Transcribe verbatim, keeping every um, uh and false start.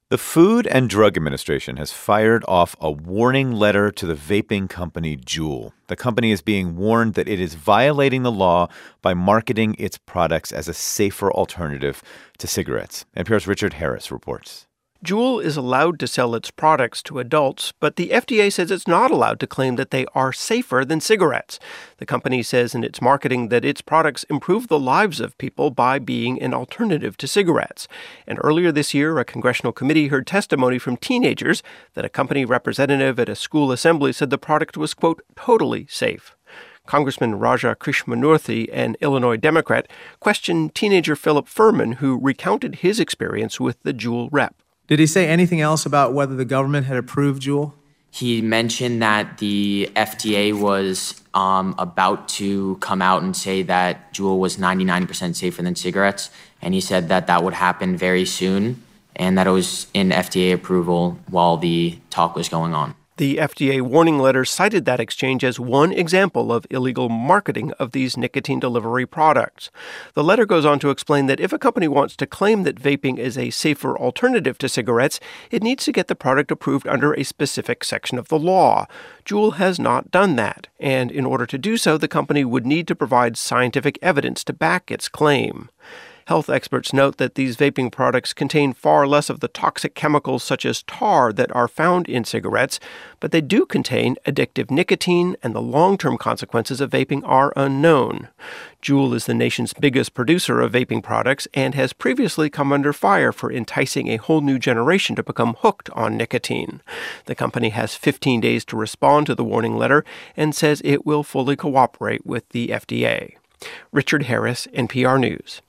The Food and Drug Administration has fired off a warning letter to the vaping company Juul. The company is being warned that it is violating the law by marketing its products as a safer alternative to cigarettes. N P R's Richard Harris reports. Juul is allowed to sell its products to adults, but the F D A says it's not allowed to claim that they are safer than cigarettes. The company says in its marketing that its products improve the lives of people by being an alternative to cigarettes. And earlier this year, a congressional committee heard testimony from teenagers that a company representative at a school assembly said the product was, quote, totally safe. Congressman Raja Krishnamoorthi, an Illinois Democrat, questioned teenager Philip Furman, who recounted his experience with the Juul rep. Did he say anything else about whether the government had approved Juul? He mentioned that the F D A was um, about to come out and say that Juul was ninety-nine percent safer than cigarettes, and he said that that would happen very soon and that it was in F D A approval while the talk was going on. The F D A warning letter cited that exchange as one example of illegal marketing of these nicotine delivery products. The letter goes on to explain that if a company wants to claim that vaping is a safer alternative to cigarettes, it needs to get the product approved under a specific section of the law. Juul has not done that, and in order to do so, the company would need to provide scientific evidence to back its claim. Health experts note that these vaping products contain far less of the toxic chemicals such as tar that are found in cigarettes, but they do contain addictive nicotine, and the long-term consequences of vaping are unknown. Juul is the nation's biggest producer of vaping products and has previously come under fire for enticing a whole new generation to become hooked on nicotine. The company has fifteen days to respond to the warning letter and says it will fully cooperate with the F D A. Richard Harris, N P R News.